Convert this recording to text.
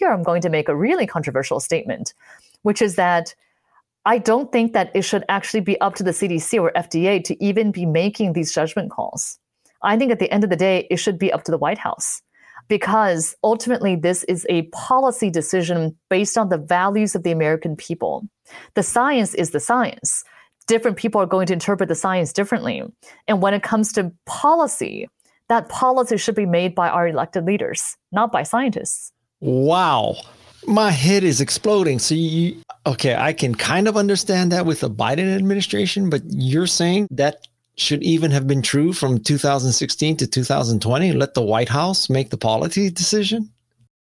here I'm going to make a really controversial statement, which is that I don't think that it should actually be up to the CDC or FDA to even be making these judgment calls. I think at the end of the day, it should be up to the White House, because ultimately this is a policy decision based on the values of the American people. The science is the science. Different people are going to interpret the science differently. And when it comes to policy, that policy should be made by our elected leaders, not by scientists. Wow. My head is exploding. So okay, I can kind of understand that with the Biden administration, but you're saying that should even have been true from 2016 to 2020? Let the White House make the policy decision?